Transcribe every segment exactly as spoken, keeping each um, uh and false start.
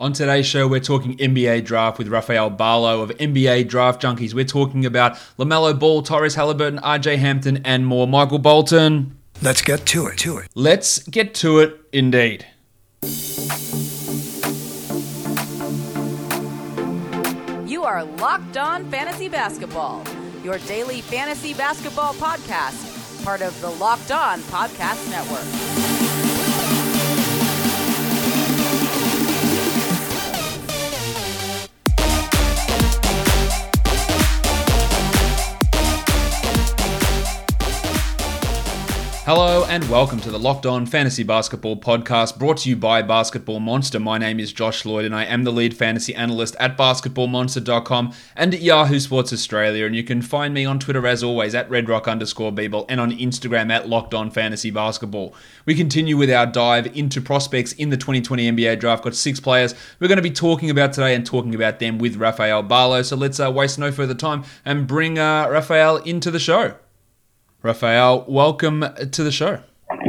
On today's show, we're talking N B A draft with Rafael Barlow of N B A Draft Junkies. We're talking about LaMelo Ball, Tyrese Halliburton, R J Hampton, and more. Michael Bolton. Let's get to it, to it. Let's get to it, indeed. You are Locked On Fantasy Basketball, your daily fantasy basketball podcast, part of the Locked On Podcast Network. Hello and welcome to the Locked On Fantasy Basketball Podcast, brought to you by Basketball Monster. My name is Josh Lloyd and I am the lead fantasy analyst at basketball monster dot com and at Yahoo Sports Australia. And you can find me on Twitter as always at redrock underscore Beeble and on Instagram at Locked On Fantasy Basketball. We continue with our dive into prospects in the twenty twenty N B A draft. Got six players we're going to be talking about today and talking about them with Rafael Barlow. So let's uh, waste no further time and bring uh, Rafael into the show. Rafael, welcome to the show.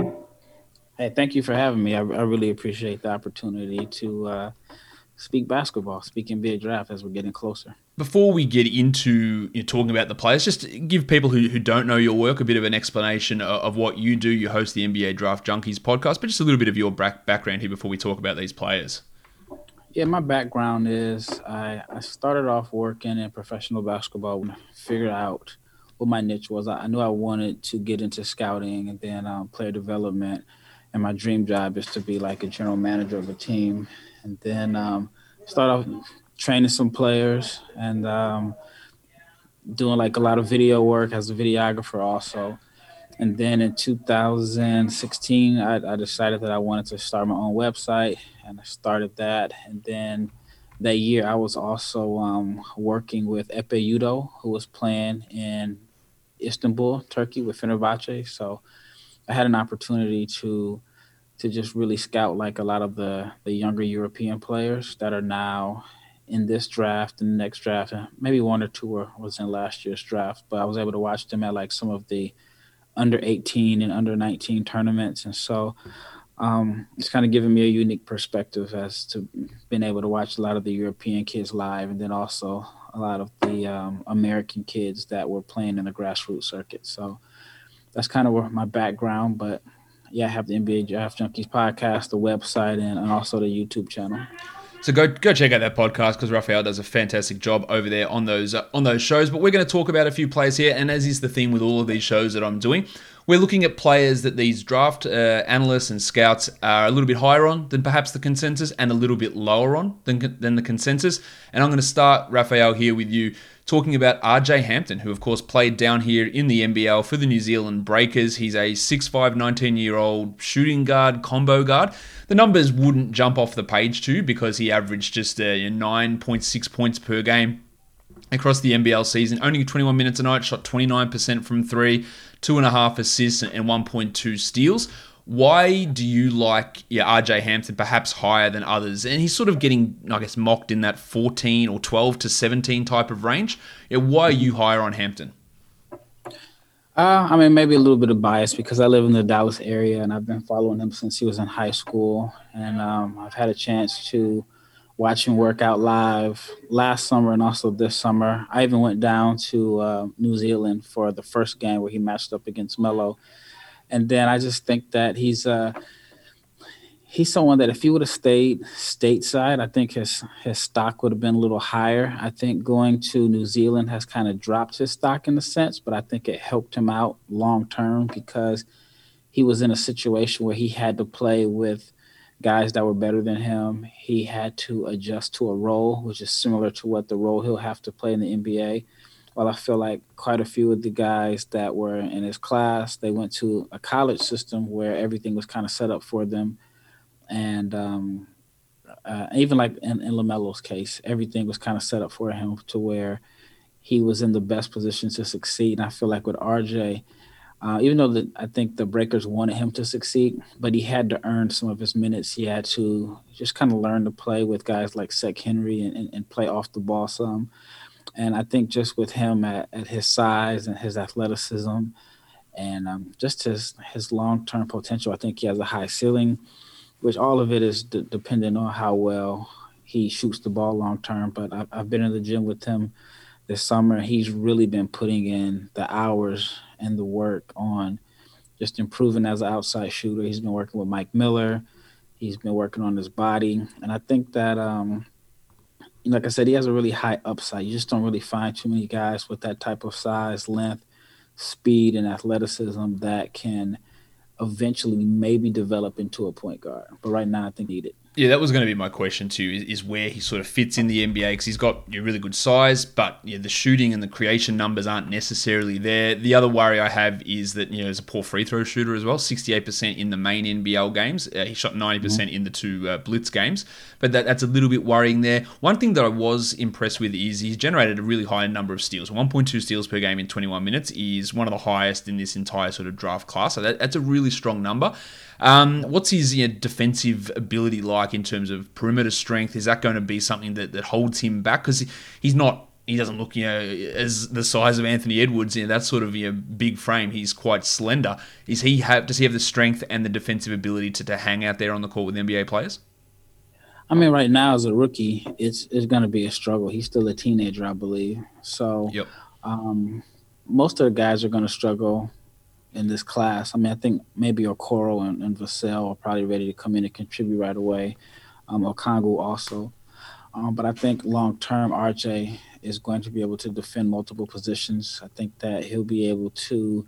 Hey, thank you for having me. I, I really appreciate the opportunity to uh, speak basketball, speak N B A draft as we're getting closer. Before we get into you know, talking about the players, just give people who, who don't know your work a bit of an explanation of, of what you do. You host the N B A Draft Junkies podcast, but just a little bit of your back, background here before we talk about these players. Yeah, my background is I, I started off working in professional basketball, figured out what my niche was. I knew I wanted to get into scouting and then um, player development, and my dream job is to be like a general manager of a team, and then um, start off training some players and um, doing like a lot of video work as a videographer also. And then in two thousand sixteen, I, I decided that I wanted to start my own website, and I started that. And then that year, I was also um, working with Epe Udoh, who was playing in Istanbul, Turkey with Fenerbahce. So I had an opportunity to to just really scout like a lot of the, the younger European players that are now in this draft and the next draft. Maybe one or two were, was in last year's draft, but I was able to watch them at like some of the under eighteen and under nineteen tournaments. And so um, it's kind of given me a unique perspective as to being able to watch a lot of the European kids live, and then also a lot of the um, American kids that were playing in the grassroots circuit. So that's kind of where my background. But yeah, I have the N B A Draft Junkies podcast, the website, and, and also the YouTube channel. So go go check out that podcast because Rafael does a fantastic job over there on those uh, on those shows. But we're going to talk about a few players here, and as is the theme with all of these shows that I'm doing, we're looking at players that these draft uh, analysts and scouts are a little bit higher on than perhaps the consensus, and a little bit lower on than than the consensus. And I'm going to start, Rafael, here with you, talking about R J Hampton, who of course played down here in the N B L for the New Zealand Breakers. He's a six five, nineteen-year-old shooting guard, combo guard. The numbers wouldn't jump off the page too because he averaged just uh, nine point six points per game across the N B L season. Only twenty-one minutes a night, shot twenty-nine percent from three, two and a half assists and one point two steals. Why do you like yeah, R J Hampton perhaps higher than others? And he's sort of getting, I guess, mocked in that fourteen or twelve to seventeen type of range. Yeah, why are you higher on Hampton? Uh, I mean, maybe a little bit of bias because I live in the Dallas area and I've been following him since he was in high school. And um, I've had a chance to watch him work out live last summer and also this summer. I even went down to uh, New Zealand for the first game where he matched up against Melo. And then I just think that he's uh, he's someone that if he would have stayed stateside, I think his his stock would have been a little higher. I think going to New Zealand has kind of dropped his stock in a sense, but I think it helped him out long term because he was in a situation where he had to play with guys that were better than him. He had to adjust to a role, which is similar to what the role he'll have to play in the N B A. Well, I feel like quite a few of the guys that were in his class, they went to a college system where everything was kind of set up for them. And um, uh, even like in, in LaMelo's case, everything was kind of set up for him to where he was in the best position to succeed. And I feel like with R J, uh, even though the, I think the Breakers wanted him to succeed, but he had to earn some of his minutes. He had to just kind of learn to play with guys like Sek Henry and, and, and play off the ball some. And I think just with him at, at his size and his athleticism and um, just his his long-term potential, I think he has a high ceiling, which all of it is d- dependent on how well he shoots the ball long term. But I've, I've been in the gym with him this summer. He's really been putting in the hours and the work on just improving as an outside shooter. He's been working with Mike Miller. He's been working on his body. And I think that, um, like I said, he has a really high upside. You just don't really find too many guys with that type of size, length, speed, and athleticism that can eventually maybe develop into a point guard. But right now, I think he need it. Yeah, that was going to be my question too, is, is where he sort of fits in the N B A, because he's got a really good size, but yeah, the shooting and the creation numbers aren't necessarily there. The other worry I have is that, you know, he's a poor free throw shooter as well, sixty-eight percent in the main N B L games. Uh, he shot ninety percent mm-hmm. in the two uh, Blitz games, but that, that's a little bit worrying there. One thing that I was impressed with is he's generated a really high number of steals. one point two steals per game in twenty-one minutes is one of the highest in this entire sort of draft class, so that, that's a really strong number. Um, what's his you know, defensive ability like in terms of perimeter strength? Is that going to be something that, that holds him back? Because he's not, he doesn't look, you know, as the size of Anthony Edwards. You know, that sort of you know, big frame. He's quite slender. Is he have? Does he have the strength and the defensive ability to, to hang out there on the court with N B A players? I mean, right now as a rookie, it's it's going to be a struggle. He's still a teenager, I believe. So, yep. um, most of the guys are going to struggle in this class. I mean, I think maybe Okoro and, and Vassell are probably ready to come in and contribute right away. Um, Okongwu also. Um, but I think long-term, R J is going to be able to defend multiple positions. I think that he'll be able to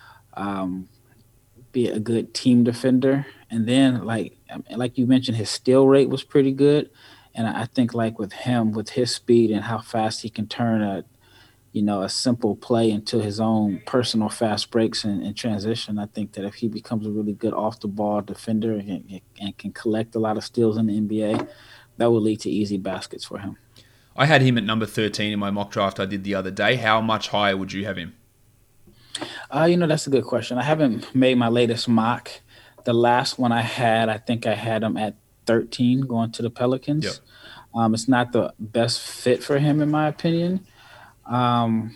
um, be a good team defender. And then, like like you mentioned, his steal rate was pretty good. And I think, like, with him, with his speed and how fast he can turn a you know, a simple play into his own personal fast breaks and, and transition. I think that if he becomes a really good off-the-ball defender and, and can collect a lot of steals in the N B A, that will lead to easy baskets for him. I had him at number thirteen in my mock draft I did the other day. How much higher would you have him? Uh, you know, that's a good question. I haven't made my latest mock. The last one I had, I think I had him at thirteen going to the Pelicans. Yep. Um, it's not the best fit for him, in my opinion. Um,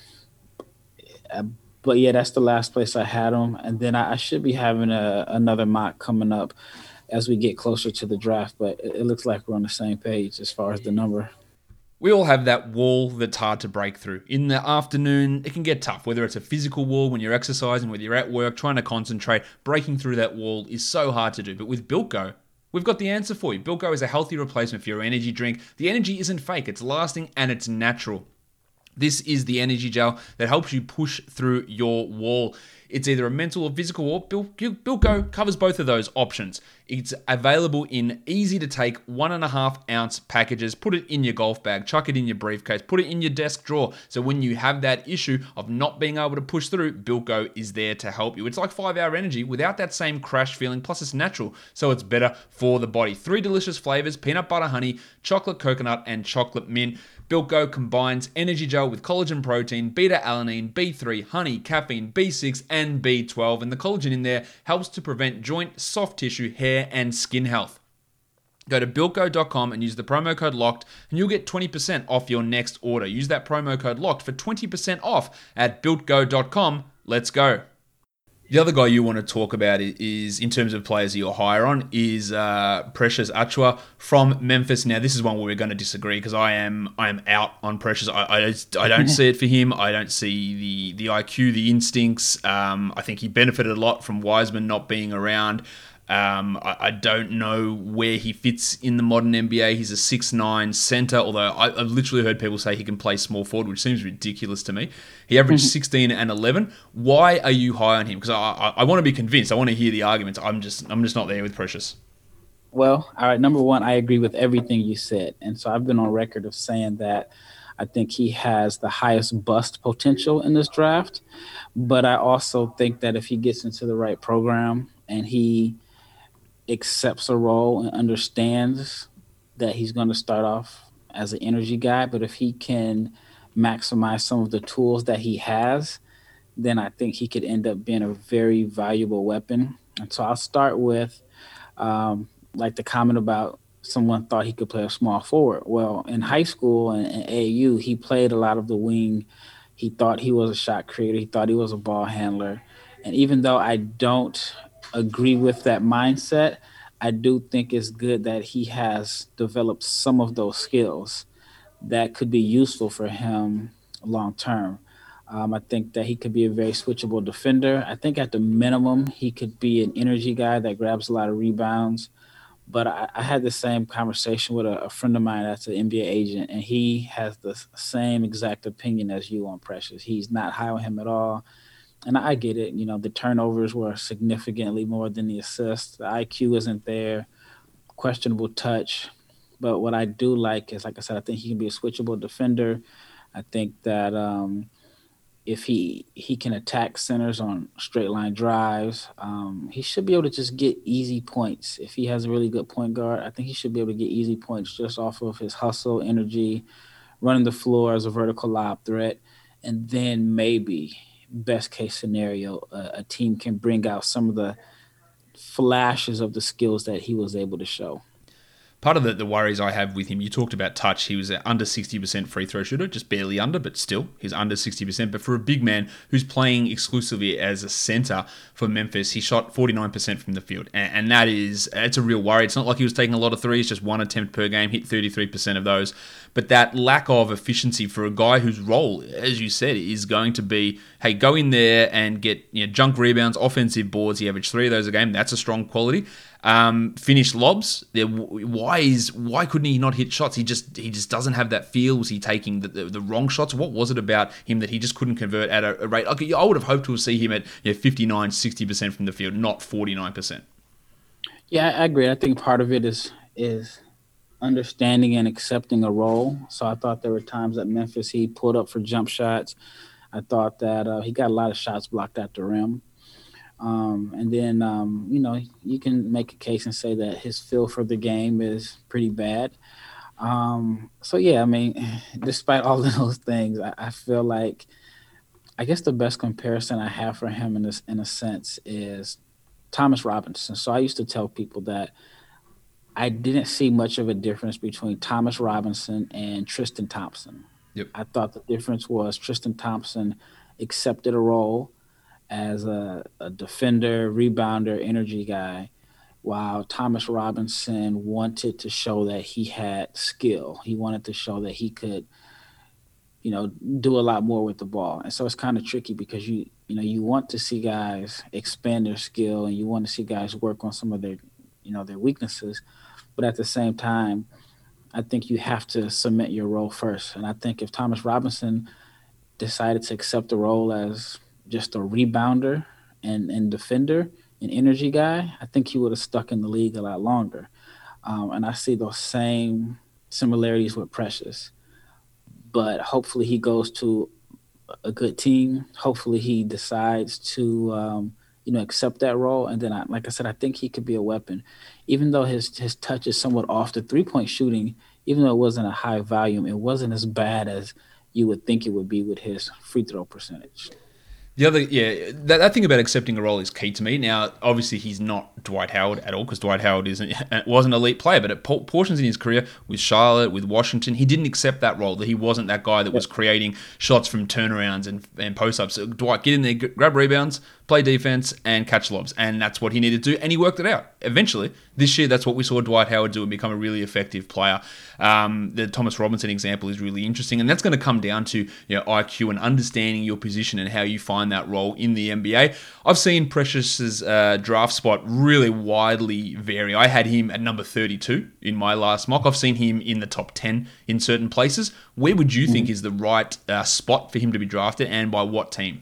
but yeah, that's the last place I had him. And then I, I should be having a, another mock coming up as we get closer to the draft, but it, it looks like we're on the same page as far as the number. We all have that wall that's hard to break through. In the afternoon, it can get tough, whether it's a physical wall when you're exercising, whether you're at work, trying to concentrate. Breaking through that wall is so hard to do. But with Built Go, we've got the answer for you. Built Go is a healthy replacement for your energy drink. The energy isn't fake, it's lasting and it's natural. This is the energy gel that helps you push through your wall. It's either a mental or physical wall. Built Go covers both of those options. It's available in easy to take one and a half ounce packages. Put it in your golf bag, chuck it in your briefcase, put it in your desk drawer. So when you have that issue of not being able to push through, Built Go is there to help you. It's like five hour energy without that same crash feeling. Plus it's natural, so it's better for the body. Three delicious flavors: peanut butter honey, chocolate coconut, and chocolate mint. Built Go combines energy gel with collagen protein, beta-alanine, B three, honey, caffeine, B six, and B twelve. And the collagen in there helps to prevent joint, soft tissue, hair, and skin health. Go to built go dot com and use the promo code LOCKED, and you'll get twenty percent off your next order. Use that promo code LOCKED for twenty percent off at built go dot com. Let's go. The other guy you want to talk about is, in terms of players you're higher on, is uh, Precious Achiuwa from Memphis. Now, this is one where we're going to disagree because I am I am out on Precious. I, I, just, I don't see it for him. I don't see the the I Q, the instincts. Um, I think he benefited a lot from Wiseman not being around. Um, I, I don't know where he fits in the modern N B A. He's a six nine center, although I, I've literally heard people say he can play small forward, which seems ridiculous to me. He averaged sixteen and eleven. Why are you high on him? Because I, I, I want to be convinced. I want to hear the arguments. I'm just I'm just not there with Precious. Well, all right. Number one, I agree with everything you said. And so I've been on record of saying that I think he has the highest bust potential in this draft. But I also think that if he gets into the right program and he accepts a role and understands that he's going to start off as an energy guy, but if he can maximize some of the tools that he has, then I think he could end up being a very valuable weapon. And so I'll start with um, like the comment about someone thought he could play a small forward. Well, in high school and, and A A U, he played a lot of the wing. He thought he was a shot creator. He thought he was a ball handler. And even though I don't agree with that mindset, I do think it's good that he has developed some of those skills that could be useful for him long term. Um, I think that he could be a very switchable defender. I think at the minimum, he could be an energy guy that grabs a lot of rebounds. But I, I had the same conversation with a, a friend of mine that's an N B A agent, and he has the s- same exact opinion as you on Precious. He's not high on him at all. And I get it. You know, the turnovers were significantly more than the assists. The I Q isn't there, questionable touch. But what I do like is, like I said, I think he can be a switchable defender. I think that um, if he he can attack centers on straight line drives, um, he should be able to just get easy points. If he has a really good point guard, I think he should be able to get easy points just off of his hustle, energy, running the floor as a vertical lob threat, and then maybe best case scenario, a, a team can bring out some of the flashes of the skills that he was able to show. Part of the, the worries I have with him, you talked about touch. He was an under sixty percent free throw shooter, just barely under, but still, he's under sixty percent. But for a big man who's playing exclusively as a center for Memphis, he shot forty-nine percent from the field. And, and that is, it's a real worry. It's not like he was taking a lot of threes, just one attempt per game, hit thirty-three percent of those. But that lack of efficiency for a guy whose role, as you said, is going to be, hey, go in there and get, you know, junk rebounds, offensive boards. He averaged three of those a game. That's a strong quality. Um, finish lobs. Why is why couldn't he not hit shots? He just he just doesn't have that feel. Was he taking the, the, the wrong shots? What was it about him that he just couldn't convert at a, a rate? Okay, I would have hoped to see him at, you know, fifty-nine, sixty percent from the field, not forty-nine percent. Yeah, I agree. I think part of it is is understanding and accepting a role. So I thought there were times at Memphis he pulled up for jump shots. I thought that uh, he got a lot of shots blocked at the rim. Um, and then, um, you know, you can make a case and say that his feel for the game is pretty bad. Um, so, yeah, I mean, despite all of those things, I, I feel like I guess the best comparison I have for him in this, in a sense, is Thomas Robinson. So I used to tell people that I didn't see much of a difference between Thomas Robinson and Tristan Thompson. Yep. I thought the difference was Tristan Thompson accepted a role as a, a defender, rebounder, energy guy, while Thomas Robinson wanted to show that he had skill. He wanted to show that he could, you know, do a lot more with the ball. And so it's kind of tricky because you, you know, you want to see guys expand their skill and you want to see guys work on some of their, you know, their weaknesses. But at the same time, I think you have to cement your role first. And I think if Thomas Robinson decided to accept the role as just a rebounder and, and defender, an energy guy, I think he would have stuck in the league a lot longer. Um, and I see those same similarities with Precious. But hopefully he goes to a good team. Hopefully he decides to, um, you know, accept that role. And then, I, like I said, I think he could be a weapon. Even though his his touch is somewhat off, the three-point shooting, even though it wasn't a high volume, it wasn't as bad as you would think it would be with his free throw percentage. The other, yeah, that, that thing about accepting a role is key to me. Now, obviously, he's not Dwight Howard at all because Dwight Howard isn't was an elite player, but at portions in his career with Charlotte, with Washington, he didn't accept that role. That he wasn't that guy that was creating shots from turnarounds and, and post-ups. So Dwight, get in there, grab rebounds, play defense, and catch lobs. And that's what he needed to do, and he worked it out. Eventually, this year, that's what we saw Dwight Howard do and become a really effective player. Um, the Thomas Robinson example is really interesting, and that's going to come down to, you know, I Q and understanding your position and how you find that role in the N B A. I've seen Precious's uh, draft spot really widely vary. I had him at number thirty-two in my last mock. I've seen him in the top ten in certain places. Where would you think is the right uh, spot for him to be drafted, and by what team?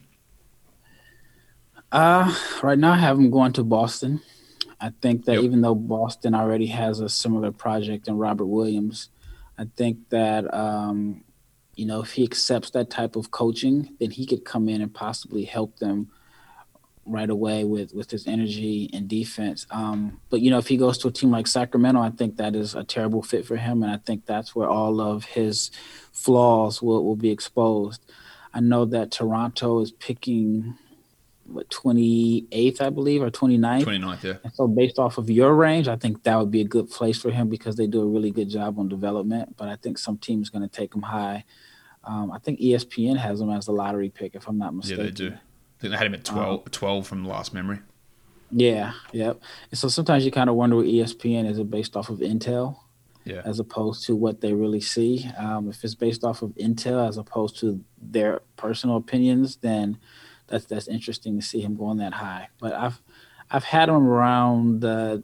Uh, right now I have him going to Boston. I think that Yep. even though Boston already has a similar project in Robert Williams, I think that, um, you know, if he accepts that type of coaching, then he could come in and possibly help them right away with, with his energy and defense. Um, but, you know, if he goes to a team like Sacramento, I think that is a terrible fit for him. And I think that's where all of his flaws will, will be exposed. I know that Toronto is picking – what, twenty-eighth, I believe, or twenty-ninth. twenty-ninth, yeah. And so based off of your range, I think that would be a good place for him because they do a really good job on development. But I think some team's going to take him high. Um, I think E S P N has him as the lottery pick, if I'm not mistaken. Yeah, they do. I think they had him at twelve, um, twelve from last memory. Yeah, yep. And so sometimes you kind of wonder with E S P N, is it based off of intel Yeah. as opposed to what they really see? Um, if it's based off of intel as opposed to their personal opinions, then that's that's interesting to see him going that high. But I've I've had him around. Uh,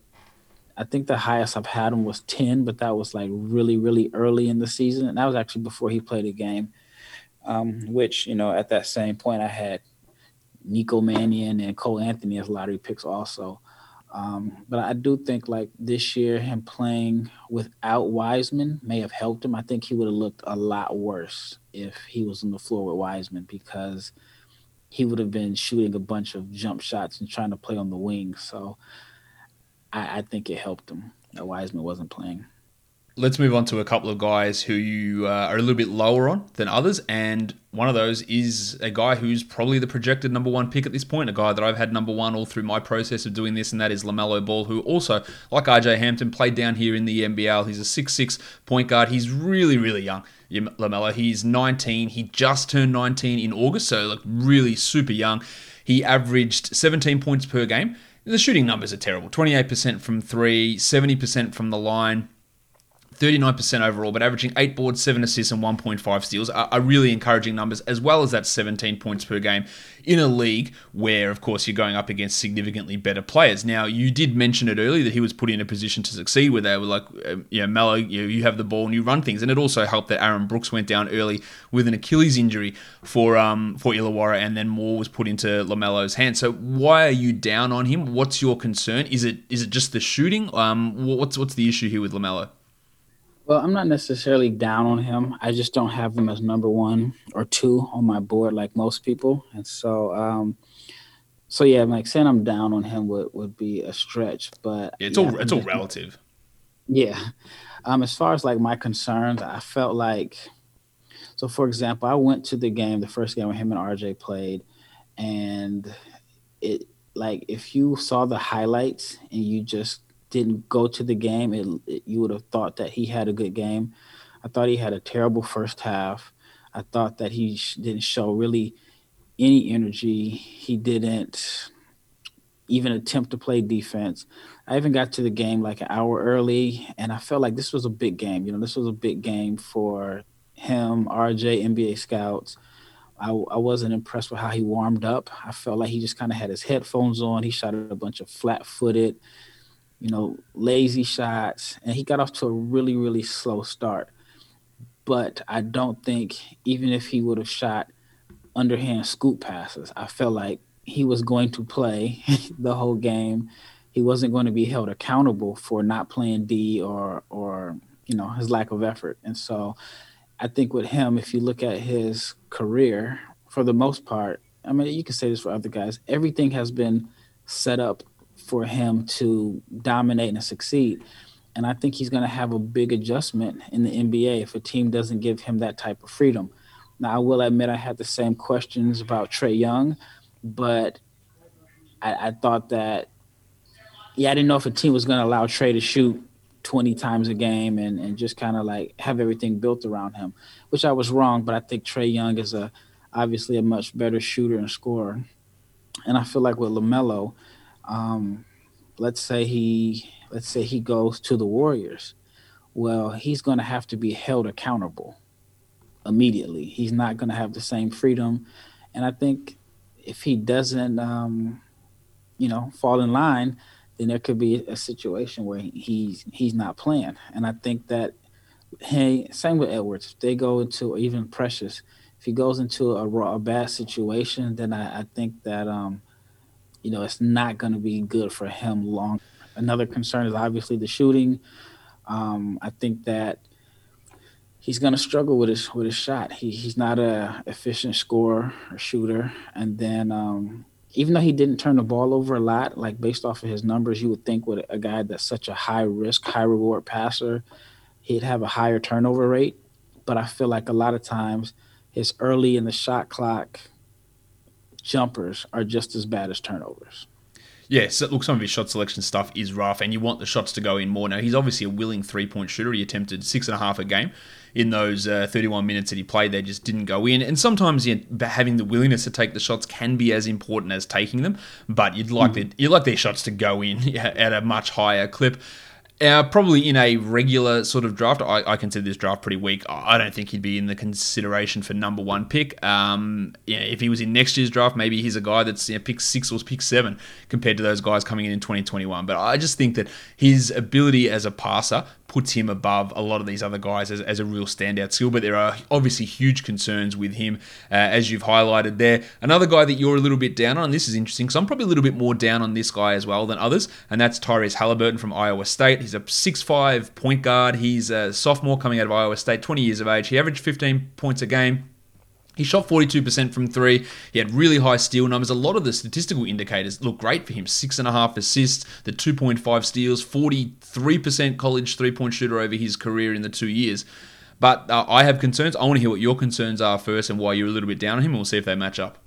I think the highest I've had him was ten, but that was like really really early in the season, and that was actually before he played a game. Um, which you know at that same point I had Nico Mannion and Cole Anthony as lottery picks also. Um, but I do think like this year, him playing without Wiseman may have helped him. I think he would have looked a lot worse if he was on the floor with Wiseman because he would have been shooting a bunch of jump shots and trying to play on the wing. So I, I think it helped him that Wiseman wasn't playing. Let's move on to a couple of guys who you uh, are a little bit lower on than others, and one of those is a guy who's probably the projected number one pick at this point, a guy that I've had number one all through my process of doing this, and that is LaMelo Ball, who also, like R J Hampton, played down here in the N B L. He's a six foot six point guard. He's really, really young, LaMelo. He's nineteen. He just turned nineteen in August, so like really super young. He averaged seventeen points per game. The shooting numbers are terrible. twenty-eight percent from three, seventy percent from the line, thirty-nine percent overall, but averaging eight boards, seven assists, and one point five steals are, are really encouraging numbers, as well as that seventeen points per game in a league where, of course, you're going up against significantly better players. Now, you did mention it earlier that he was put in a position to succeed where they were like, um, you know, Melo, you, you have the ball and you run things. And it also helped that Aaron Brooks went down early with an Achilles injury for um, for Illawarra, and then more was put into LaMelo's hands. So why are you down on him? What's your concern? Is it is it just the shooting? Um, what's what's the issue here with LaMelo? Well, I'm not necessarily down on him. I just don't have him as number one or two on my board like most people. And so, um, so yeah, like saying I'm down on him would, would be a stretch. But Yeah, it's yeah, I all think it's all just relative. yeah. Um, as far as like my concerns, I felt like so. For example, I went to the game, the first game when him and R J played, and it like if you saw the highlights and you just didn't go to the game, it, it you would have thought that he had a good game. I thought he had a terrible first half. I thought that he sh- didn't show really any energy. He didn't even attempt to play defense. I even got to the game like an hour early, and I felt like this was a big game. You know, this was a big game for him, R J, N B A scouts. I, I wasn't impressed with how he warmed up. I felt like he just kind of had his headphones on. He shot a bunch of flat footed, you know, lazy shots, and he got off to a really, really slow start. But I don't think even if he would have shot underhand scoop passes, I felt like he was going to play the whole game. He wasn't going to be held accountable for not playing D or or you know his lack of effort. And so I think with him, if you look at his career, for the most part, I mean, you can say this for other guys, everything has been set up for him to dominate and succeed. And I think he's going to have a big adjustment in the N B A if a team doesn't give him that type of freedom. Now, I will admit I had the same questions about Trey Young, but I, I thought that, yeah, I didn't know if a team was going to allow Trey to shoot twenty times a game and, and just kind of like have everything built around him, which I was wrong. But I think Trey Young is a obviously a much better shooter and scorer. And I feel like with LaMelo, um, let's say he let's say he goes to the Warriors. Well, he's going to have to be held accountable immediately. He's not going to have the same freedom, and I think if he doesn't, um, you know, fall in line, then there could be a situation where he's he's not playing. And I think that hey, same with Edwards. If they go into or even Precious, if he goes into a, a bad situation, then I, I think that um, you know it's not going to be good for him long. Another concern is obviously the shooting. Um, I think that he's going to struggle with his with his shot. He he's not a efficient scorer or shooter. And then um, even though he didn't turn the ball over a lot, like based off of his numbers, you would think with a guy that's such a high risk, high reward passer, he'd have a higher turnover rate. But I feel like a lot of times his early in the shot clock jumpers are just as bad as turnovers. Yeah, so look, some of his shot selection stuff is rough, and you want the shots to go in more. Now, he's obviously a willing three-point shooter. He attempted six and a half a game in those uh, thirty-one minutes that he played. They just didn't go in. And sometimes you know, having the willingness to take the shots can be as important as taking them, but you'd like, mm-hmm. the, you'd like their shots to go in at a much higher clip. Uh, probably in a regular sort of draft, I, I consider this draft pretty weak. I don't think he'd be in the consideration for number one pick. Um, yeah, if he was in next year's draft, maybe he's a guy that's you know, pick six or pick seven compared to those guys coming in in twenty twenty-one. But I just think that his ability as a passer puts him above a lot of these other guys as, as a real standout skill. But there are obviously huge concerns with him, uh, as you've highlighted there. Another guy that you're a little bit down on, and this is interesting, because I'm probably a little bit more down on this guy as well than others, and that's Tyrese Halliburton from Iowa State. He's a six five point guard. He's a sophomore coming out of Iowa State, twenty years of age. He averaged fifteen points a game. He shot forty-two percent from three. He had really high steal numbers. A lot of the statistical indicators look great for him. Six and a half assists, the two point five steals, forty-three percent college three-point shooter over his career in the two years. But uh, I have concerns. I want to hear what your concerns are first and why you're a little bit down on him, and we'll see if they match up.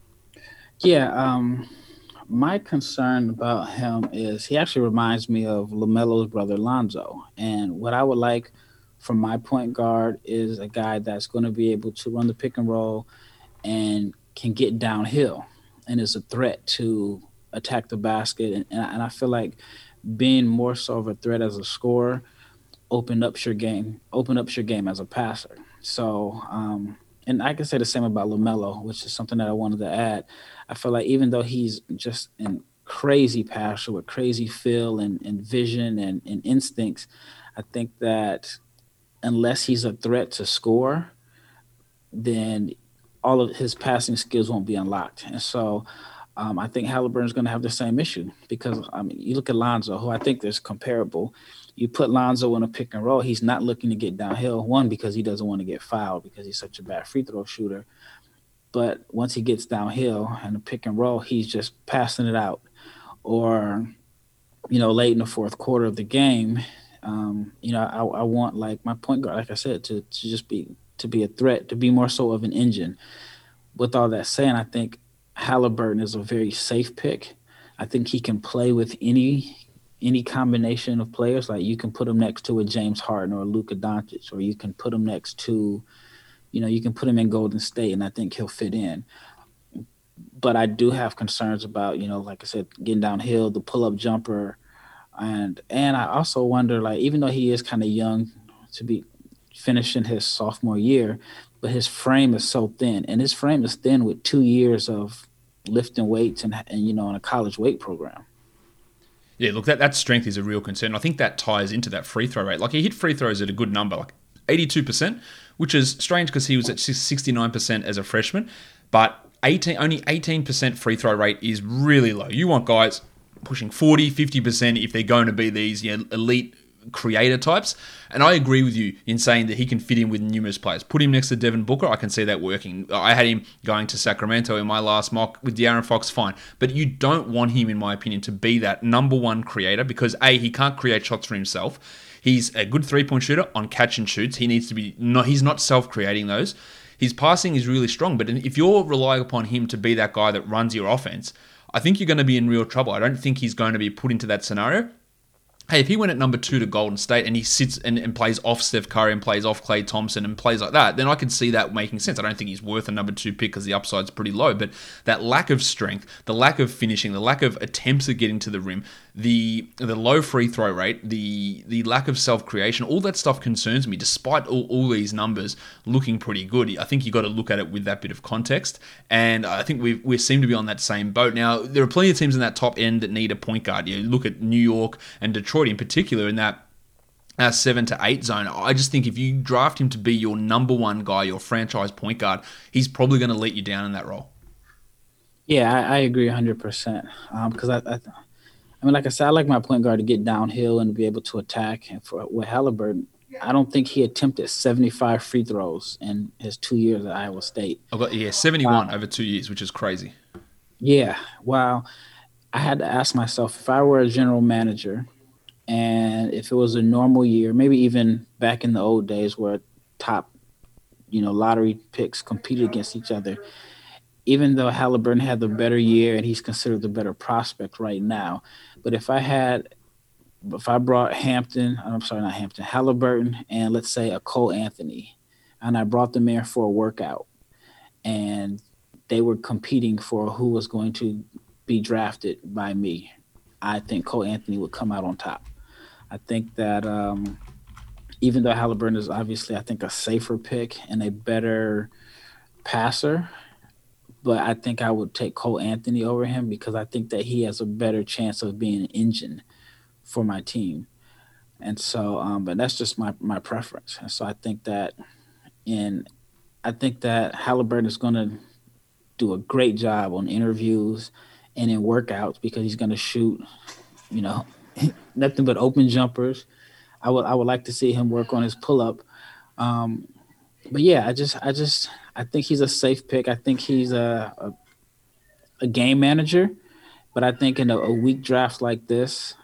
Yeah, um, my concern about him is he actually reminds me of LaMelo's brother Lonzo. And what I would like from my point guard is a guy that's going to be able to run the pick and roll and can get downhill and is a threat to attack the basket. And, and I feel like being more so of a threat as a scorer opened up your game, open up your game as a passer. So, um, and I can say the same about LaMelo, which is something that I wanted to add. I feel like even though he's just a crazy passer with crazy feel and, and vision and, and instincts, I think that unless he's a threat to score, then all of his passing skills won't be unlocked. And so um, I think Halliburton's going to have the same issue because, I mean, you look at Lonzo, who I think is comparable. You put Lonzo in a pick and roll, he's not looking to get downhill, one, because he doesn't want to get fouled because he's such a bad free throw shooter. But once he gets downhill and the pick and roll, he's just passing it out. Or, you know, late in the fourth quarter of the game, Um, you know, I, I want like my point guard, like I said, to, to just be to be a threat, to be more so of an engine. With all that saying, I think Halliburton is a very safe pick. I think he can play with any any combination of players. Like you can put him next to a James Harden or a Luka Doncic, or you can put him next to, you know, you can put him in Golden State, and I think he'll fit in. But I do have concerns about, you know, like I said, getting downhill, the pull-up jumper. And and I also wonder, like, even though he is kind of young to be finishing his sophomore year, but his frame is so thin. And his frame is thin with two years of lifting weights and, and you know, in a college weight program. Yeah, look, that, that strength is a real concern. I think that ties into that free throw rate. Like, he hit free throws at a good number, like eighty-two percent, which is strange because he was at sixty-nine percent as a freshman. But eighteen only eighteen percent free throw rate is really low. You want guys pushing forty, fifty percent if they're going to be these you know, elite creator types. And I agree with you in saying that he can fit in with numerous players. Put him next to Devin Booker, I can see that working. I had him going to Sacramento in my last mock with De'Aaron Fox, fine. But you don't want him, in my opinion, to be that number one creator because A, he can't create shots for himself. He's a good three-point shooter on catch and shoots. He needs to be, not, he's not self-creating those. His passing is really strong, but if you're relying upon him to be that guy that runs your offense, I think you're going to be in real trouble. I don't think he's going to be put into that scenario. Hey, if he went at number two to Golden State and he sits and, and plays off Steph Curry and plays off Klay Thompson and plays like that, then I can see that making sense. I don't think he's worth a number two pick because the upside's pretty low, but that lack of strength, the lack of finishing, the lack of attempts at getting to the rim, the the low free throw rate, the the lack of self-creation, all that stuff concerns me, despite all, all these numbers looking pretty good. I think you got to look at it with that bit of context, and I think we we seem to be on that same boat. Now, there are plenty of teams in that top end that need a point guard. You look at New York and Detroit in particular in that uh, seven to eight zone. I just think if you draft him to be your number one guy, your franchise point guard, he's probably going to let you down in that role. Yeah, I, I agree one hundred percent. Because um, I, I, I mean, like I said, I like my point guard to get downhill and to be able to attack. And for with Halliburton, I don't think he attempted seventy-five free throws in his two years at Iowa State. I've got yeah, seventy-one wow. over two years, which is crazy. Yeah, wow. I had to ask myself, if I were a general manager and if it was a normal year, maybe even back in the old days where top, you know, lottery picks competed against each other, even though Halliburton had the better year and he's considered the better prospect right now, but if I had, if I brought Hampton, I'm sorry, not Hampton, Halliburton, and let's say a Cole Anthony, and I brought them there for a workout, and they were competing for who was going to be drafted by me, I think Cole Anthony would come out on top. I think that um, even though Halliburton is obviously, I think, a safer pick and a better passer, but I think I would take Cole Anthony over him because I think that he has a better chance of being an engine for my team. And so, um, but that's just my, my preference. And so I think that in, I think that Halliburton is going to do a great job on interviews and in workouts because he's going to shoot, you know, nothing but open jumpers. I would, I would like to see him work on his pull up. Um, but yeah, I just, I just, I think he's a safe pick. I think he's a, a, a game manager, but I think in a, a weak draft like this,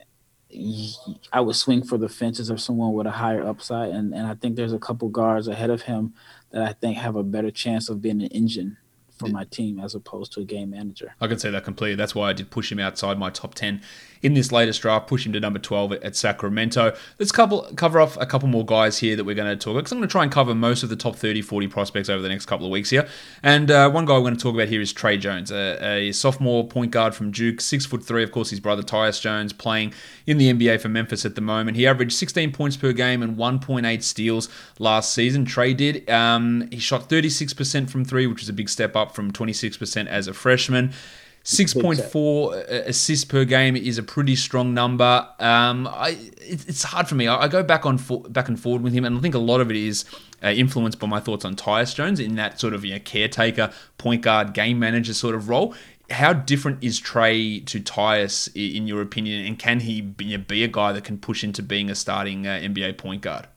I would swing for the fences of someone with a higher upside. And, and I think there's a couple guards ahead of him that I think have a better chance of being an engine for my team as opposed to a game manager. I can see that completely. That's why I did push him outside my top ten in this latest draft, push him to number twelve at Sacramento. Let's couple, cover off a couple more guys here that we're going to talk about, because I'm going to try and cover most of the top thirty, forty prospects over the next couple of weeks here. And uh, one guy we're going to talk about here is Tre Jones, a, a sophomore point guard from Duke, six foot three. Of course, his brother Tyus Jones playing in the N B A for Memphis at the moment. He averaged sixteen points per game and one point eight steals last season. Tre did. Um, he shot thirty-six percent from three, which is a big step up from twenty-six percent as a freshman. six point four assists per game is a pretty strong number. Um, I, it, it's hard for me. I, I go back on for, back and forward with him, and I think a lot of it is uh, influenced by my thoughts on Tyus Jones in that sort of, you know, caretaker, point guard, game manager sort of role. How different is Tre to Tyus in your opinion, and can he be, be a guy that can push into being a starting uh, N B A point guard?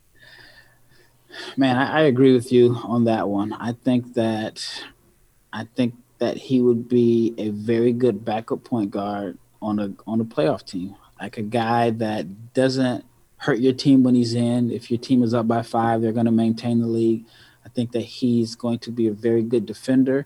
Man, I, I agree with you on that one. I think that I think that he would be a very good backup point guard on a on a playoff team, like a guy that doesn't hurt your team when he's in. If your team is up by five, they're going to maintain the league. I think that he's going to be a very good defender.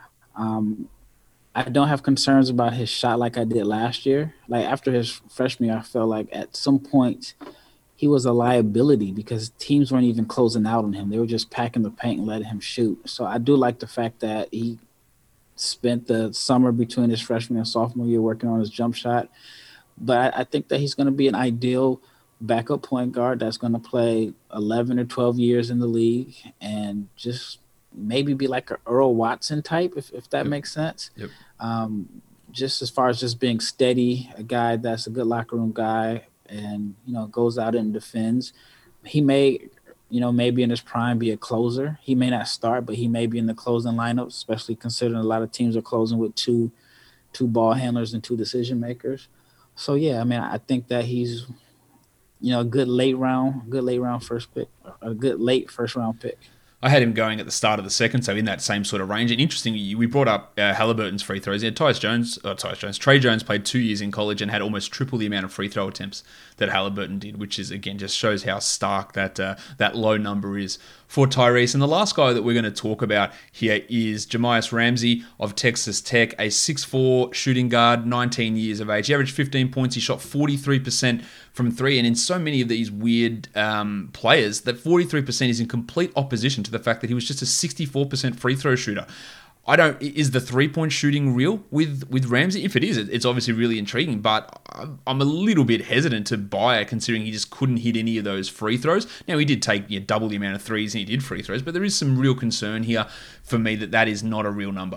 Um, I don't have concerns about his shot like I did last year. Like after his freshman year, I felt like at some point he was a liability because teams weren't even closing out on him. They were just packing the paint and letting him shoot. So I do like the fact that he spent the summer between his freshman and sophomore year working on his jump shot. But I, I think that he's going to be an ideal backup point guard that's going to play eleven or twelve years in the league and just maybe be like an Earl Watson type, if, if that yep. makes sense. Yep. Um, just as far as just being steady, a guy that's a good locker room guy and, you know, goes out and defends. He may, you know, maybe in his prime be a closer. He may not start, but he may be in the closing lineup, especially considering a lot of teams are closing with two two ball handlers and two decision makers. So, yeah, I mean, I think that he's, you know, a good late round, good late round first pick, a good late first round pick. I had him going at the start of the second, so in that same sort of range. And interestingly, we brought up uh, Halliburton's free throws. Yeah, Tyus Jones, uh, Tyus Jones, Tre Jones played two years in college and had almost triple the amount of free throw attempts that Halliburton did, which is again just shows how stark that uh, that low number is for Tyrese. And the last guy that we're going to talk about here is Jahmi'us Ramsey of Texas Tech, a six foot four shooting guard, nineteen years of age. He averaged fifteen points. He shot forty-three percent from three. And in so many of these weird um, players, that forty-three percent is in complete opposition to the fact that he was just a sixty-four percent free throw shooter. I don't. Is the three-point shooting real with, with Ramsey? If it is, it's obviously really intriguing, but I'm a little bit hesitant to buy it considering he just couldn't hit any of those free throws. Now, he did take you know, double the amount of threes and he did free throws, but there is some real concern here for me that that is not a real number.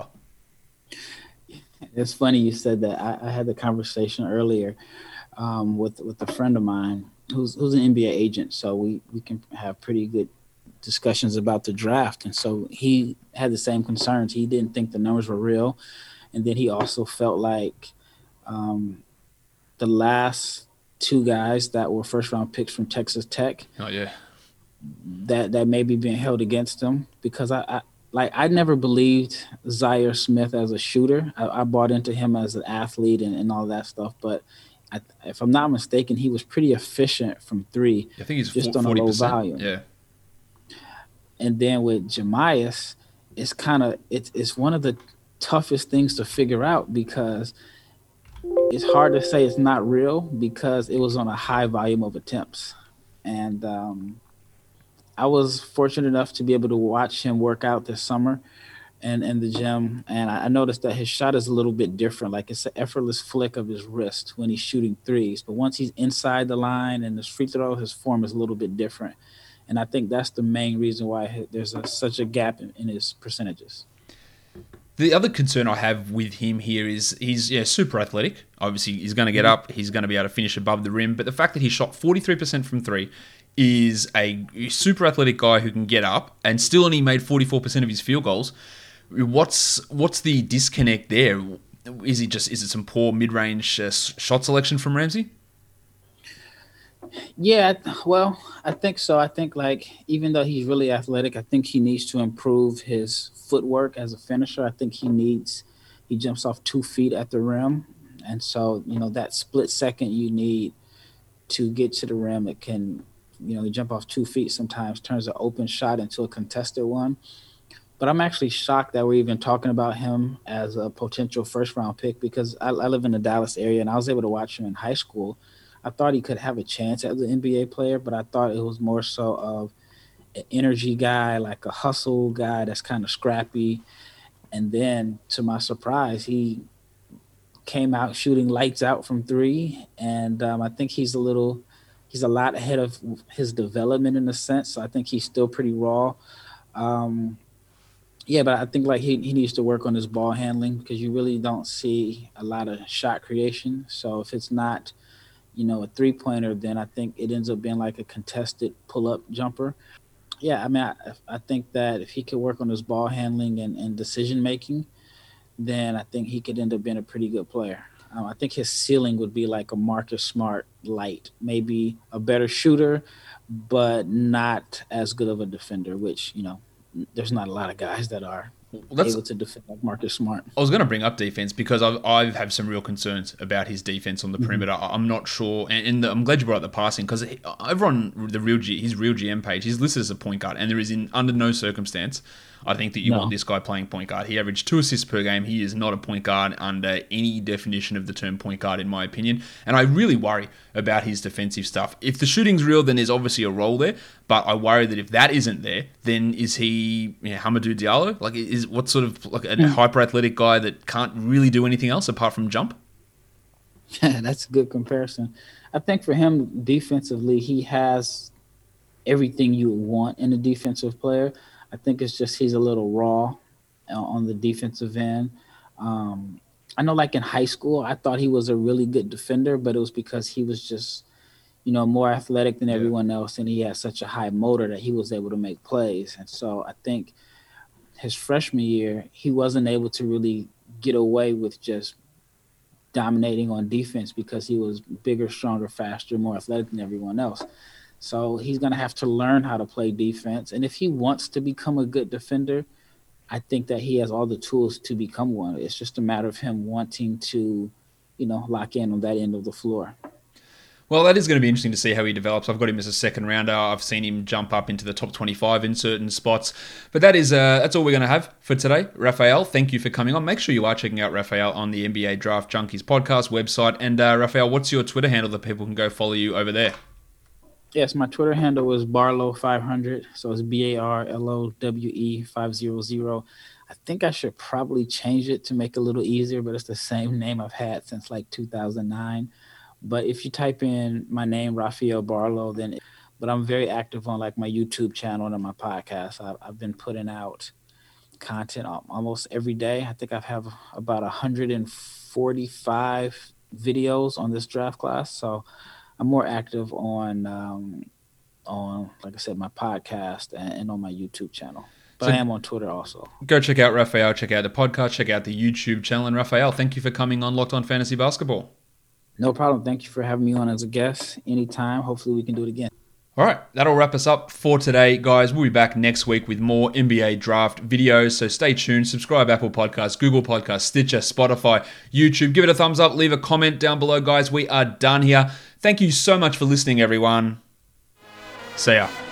It's funny you said that. I, I had the conversation earlier um, with with a friend of mine who's who's an N B A agent, so we, we can have pretty good discussions about the draft. And so he had the same concerns. He didn't think the numbers were real. And then he also felt like um, the last two guys that were first round picks from Texas Tech, oh yeah, that, that may be being held against them because I, I like, I never believed Zaire Smith as a shooter. I, I bought into him as an athlete and, and all that stuff. But I, if I'm not mistaken, he was pretty efficient from three. I think he's just forty percent. On a low volume. Yeah. And then with Jahmi'us, it's kind of it's it's one of the toughest things to figure out because it's hard to say it's not real because it was on a high volume of attempts. And um, I was fortunate enough to be able to watch him work out this summer and in the gym. And I noticed that his shot is a little bit different. Like it's an effortless flick of his wrist when he's shooting threes. But once he's inside the line and his free throw, his form is a little bit different. And I think that's the main reason why there's a, such a gap in, in his percentages. The other concern I have with him here is he's yeah, super athletic. Obviously, he's going to get up. He's going to be able to finish above the rim. But the fact that he shot forty-three percent from three is a super athletic guy who can get up and still only made forty-four percent of his field goals. What's what's the disconnect there? Is it just is it some poor mid-range uh, shot selection from Ramsey? Yeah, well, I think so. I think like even though he's really athletic, I think he needs to improve his footwork as a finisher. I think he needs he jumps off two feet at the rim, and so you know that split second you need to get to the rim, it can you know jump off two feet sometimes turns an open shot into a contested one. But I'm actually shocked that we're even talking about him as a potential first round pick because I, I live in the Dallas area and I was able to watch him in high school. I thought he could have a chance as an N B A player, but I thought it was more so of an energy guy, like a hustle guy that's kind of scrappy. And then, to my surprise, he came out shooting lights out from three. And um, I think he's a little, he's a lot ahead of his development in a sense. So I think he's still pretty raw. Um, yeah, but I think like he, he needs to work on his ball handling because you really don't see a lot of shot creation. So if it's not you know, a three-pointer, then I think it ends up being like a contested pull-up jumper. Yeah, I mean, I, I think that if he could work on his ball handling and, and decision-making, then I think he could end up being a pretty good player. Um, I think his ceiling would be like a Marcus Smart light, maybe a better shooter, but not as good of a defender, which, you know, there's not a lot of guys that are well, that's, able to defend like Marcus Smart. I was going to bring up defense because I've, I've have some real concerns about his defense on the mm-hmm. perimeter. I'm not sure, and, and the, I'm glad you brought up the passing because over on the real G, his real G M page, he's listed as a point guard, and there is in under no circumstance I think that you no. want this guy playing point guard. He averaged two assists per game. He is not a point guard under any definition of the term point guard, in my opinion. And I really worry about his defensive stuff. If the shooting's real, then there's obviously a role there. But I worry that if that isn't there, then is he you know, Hamidou Diallo? Like, is what sort of like a mm. hyper athletic guy that can't really do anything else apart from jump? Yeah, that's a good comparison. I think for him, defensively, he has everything you would want in a defensive player. I think it's just he's a little raw on the defensive end. Um, I know like in high school, I thought he was a really good defender, but it was because he was just, you know, more athletic than yeah. everyone else, and he had such a high motor that he was able to make plays. And so I think his freshman year, he wasn't able to really get away with just dominating on defense because he was bigger, stronger, faster, more athletic than everyone else. So he's going to have to learn how to play defense. And if he wants to become a good defender, I think that he has all the tools to become one. It's just a matter of him wanting to, you know, lock in on that end of the floor. Well, that is going to be interesting to see how he develops. I've got him as a second rounder. I've seen him jump up into the top twenty-five in certain spots. But that is uh, that's all we're going to have for today. Raphael, thank you for coming on. Make sure you are checking out Raphael on the N B A Draft Junkies podcast website. And uh, Raphael, what's your Twitter handle that people can go follow you over there? Yes, my Twitter handle is Barlow five hundred, so it's B A R L O W E five hundred. I think I should probably change it to make it a little easier, but it's the same name I've had since like two thousand nine. But if you type in my name, Raphael Barlow, then it, but I'm very active on like my YouTube channel and on my podcast. I've, I've been putting out content almost every day. I think I have about one hundred forty-five videos on this draft class, so I'm more active on, um, on like I said, my podcast and, and on my YouTube channel. But so I am on Twitter also. Go check out Raphael, check out the podcast, check out the YouTube channel. And Raphael, thank you for coming on Locked On Fantasy Basketball. No problem. Thank you for having me on as a guest anytime. Hopefully we can do it again. All right, that'll wrap us up for today, guys. We'll be back next week with more N B A draft videos, so stay tuned. Subscribe Apple Podcasts, Google Podcasts, Stitcher, Spotify, YouTube. Give it a thumbs up. Leave a comment down below, guys. We are done here. Thank you so much for listening, everyone. See ya.